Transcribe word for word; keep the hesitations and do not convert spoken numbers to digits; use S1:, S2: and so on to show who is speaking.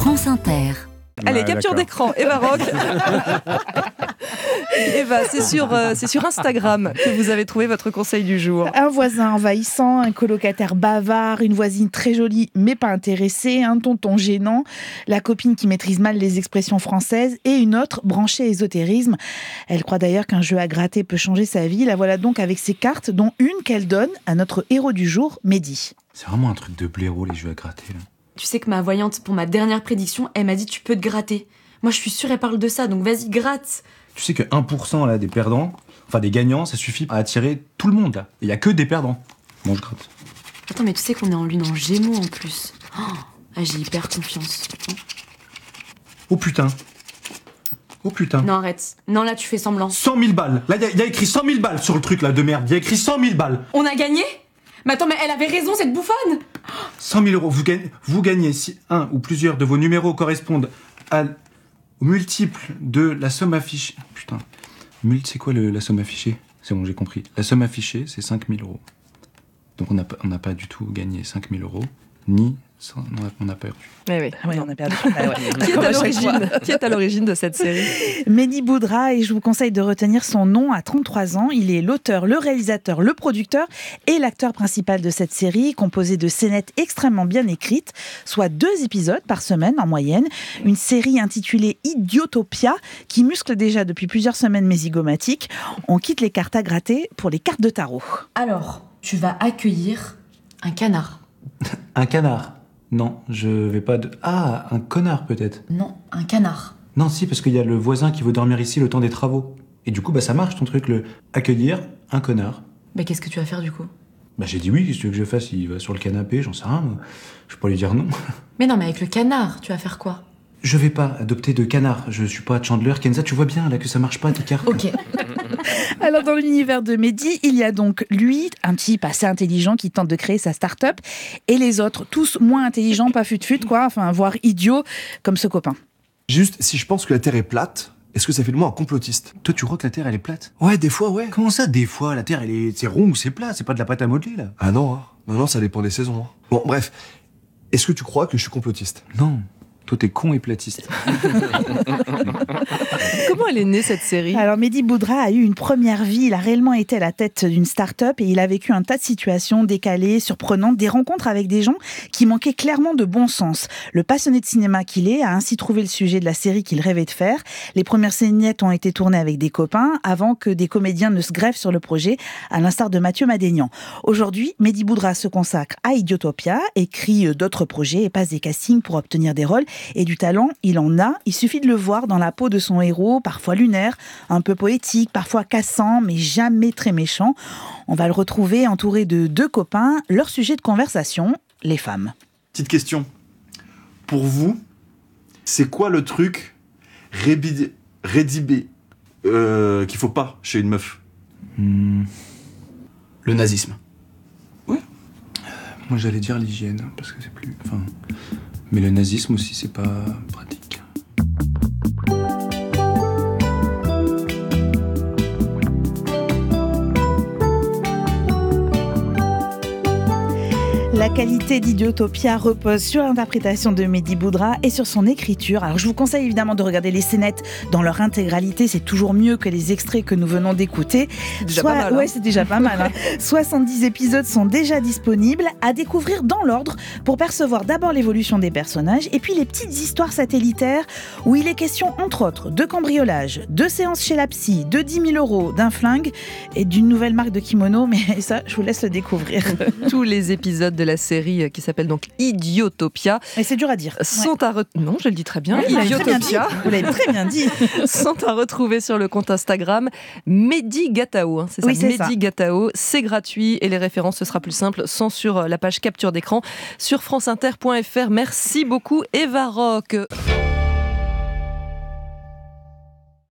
S1: France Inter.
S2: Allez,
S3: Ouais,
S2: capture
S3: d'accord.
S2: d'écran, Eva Rock. Eva, c'est sur, euh, c'est sur Instagram que vous avez trouvé votre conseil du jour.
S4: Un voisin envahissant, un colocataire bavard, une voisine très jolie mais pas intéressée, un tonton gênant, la copine qui maîtrise mal les expressions françaises et une autre branchée ésotérisme. Elle croit d'ailleurs qu'un jeu à gratter peut changer sa vie. La voilà donc avec ses cartes, dont une qu'elle donne à notre héros du jour, Mehdi.
S3: C'est vraiment un truc de blaireau, les jeux à gratter, là.
S5: Tu sais que ma voyante, pour ma dernière prédiction, elle m'a dit tu peux te gratter. Moi, je suis sûre, elle parle de ça, donc vas-y, gratte.
S3: Tu sais que un pour cent là, des perdants, enfin des gagnants, ça suffit à attirer tout le monde, là. Il y a que des perdants. Bon, je gratte.
S5: Attends, mais tu sais qu'on est en lune en gémeaux, en plus. Oh, ah, j'ai hyper confiance.
S3: Oh putain. Oh putain.
S5: Non, arrête. Non, là, tu fais semblant.
S3: cent mille balles. Là, il y, a- y a écrit cent mille balles sur le truc, là, de merde. Il y a écrit cent mille balles.
S5: On a gagné? Mais attends, mais elle avait raison, cette bouffonne.
S3: cent mille euros. Vous gagnez, vous gagnez si un ou plusieurs de vos numéros correspondent à, au multiple de la somme affichée. Putain. Mult, c'est quoi le- la somme affichée? C'est bon, j'ai compris. La somme affichée, c'est cinq mille euros. Donc on n'a pas, on n'a pas du tout gagné cinq mille euros, ni cent- on a- on a perdu.
S2: Mais oui.
S4: Ah oui, on a perdu. Ah ouais.
S2: Qui est à l'origine Qui est à l'origine de cette série?
S4: Mehdi Boudra, et je vous conseille de retenir son nom à trente-trois ans. Il est l'auteur, le réalisateur, le producteur et l'acteur principal de cette série, composée de scénettes extrêmement bien écrites, soit deux épisodes par semaine en moyenne. Une série intitulée Idiotopia, qui muscle déjà depuis plusieurs semaines mes zygomatiques. On quitte les cartes à gratter pour les cartes de tarot.
S5: Alors, tu vas accueillir un canard.
S3: Un canard. Non, je vais pas de... Ah, un connard peut-être.
S5: Non, un canard.
S3: Non, si, parce qu'il y a le voisin qui veut dormir ici le temps des travaux. Et du coup, bah ça marche ton truc, le accueillir un connard.
S5: Bah, qu'est-ce que tu vas faire, du coup?
S3: Bah j'ai dit oui, qu'est-ce que tu veux que je fasse? Il va sur le canapé, j'en sais rien, moi. Je peux pas lui dire non.
S5: Mais non, mais avec le canard, tu vas faire quoi?
S3: Je vais pas adopter de canard, je suis pas Chandler. Kenza, tu vois bien là que ça marche pas tes cartes.
S5: Ok.
S4: Alors, dans l'univers de Mehdi, il y a donc lui, un type assez intelligent qui tente de créer sa start-up, et les autres, tous moins intelligents, pas fut-fut, quoi, enfin, voire idiots, comme ce copain.
S6: Juste, si je pense que la Terre est plate, est-ce que ça fait de moi un complotiste?
S3: Toi, tu crois que la Terre elle est plate?
S6: Ouais, des fois, ouais.
S3: Comment ça, des fois? La Terre elle est, c'est rond ou c'est plat? C'est pas de la pâte à modeler là?
S6: Ah non, hein. Non, non, ça dépend des saisons. hein. Bon, bref. Est-ce que tu crois que je suis complotiste?
S3: Non. Toi, t'es con et platiste.
S2: Comment elle est née cette série?
S4: Alors, Mehdi Boudra a eu une première vie. Il a réellement été à la tête d'une start-up et il a vécu un tas de situations décalées, surprenantes, des rencontres avec des gens qui manquaient clairement de bon sens. Le passionné de cinéma qu'il est a ainsi trouvé le sujet de la série qu'il rêvait de faire. Les premières scénettes ont été tournées avec des copains avant que des comédiens ne se greffent sur le projet, à l'instar de Mathieu Madénian. Aujourd'hui, Mehdi Boudra se consacre à Idiotopia, écrit d'autres projets et passe des castings pour obtenir des rôles. Et du talent, il en a. Il suffit de le voir dans la peau de son héros, parfois lunaire, un peu poétique, parfois cassant, mais jamais très méchant. On va le retrouver entouré de deux copains. Leur sujet de conversation, les femmes.
S6: Petite question. Pour vous, c'est quoi le truc rébidi- rédibé euh, qu'il faut pas chez une meuf?
S3: Hmm.
S6: Le nazisme.
S3: Moi, j'allais dire l'hygiène, parce que c'est plus... Enfin... Mais le nazisme aussi, c'est pas pratique.
S4: La qualité d'Idiotopia repose sur l'interprétation de Mehdi Boudra et sur son écriture. Alors, je vous conseille évidemment de regarder les scénettes dans leur intégralité. C'est toujours mieux que les extraits que nous venons d'écouter.
S2: C'est déjà
S4: Soit,
S2: pas mal, hein.
S4: ouais, c'est déjà pas mal. Hein. soixante-dix épisodes sont déjà disponibles à découvrir dans l'ordre pour percevoir d'abord l'évolution des personnages et puis les petites histoires satellitaires où il est question, entre autres, de cambriolage, de séances chez la psy, de dix mille euros, d'un flingue et d'une nouvelle marque de kimono. Mais ça, je vous laisse le découvrir.
S2: Tous les épisodes de la série qui s'appelle donc Idiotopia
S4: Mais c'est dur à dire.
S2: sont à re... non, je le dis très bien.
S4: Ouais, vous l'avez très bien dit.
S2: Idiotopia
S4: Vous l'avez très bien dit.
S2: sont à retrouver sur le compte Instagram Mehdi Gatao. Hein, c'est ça,
S4: Oui, c'est
S2: Mehdi
S4: ça.
S2: Gatao. C'est gratuit et les références, ce sera plus simple, sont sur la page capture d'écran sur franceinter point f r. Merci beaucoup, Eva Rock.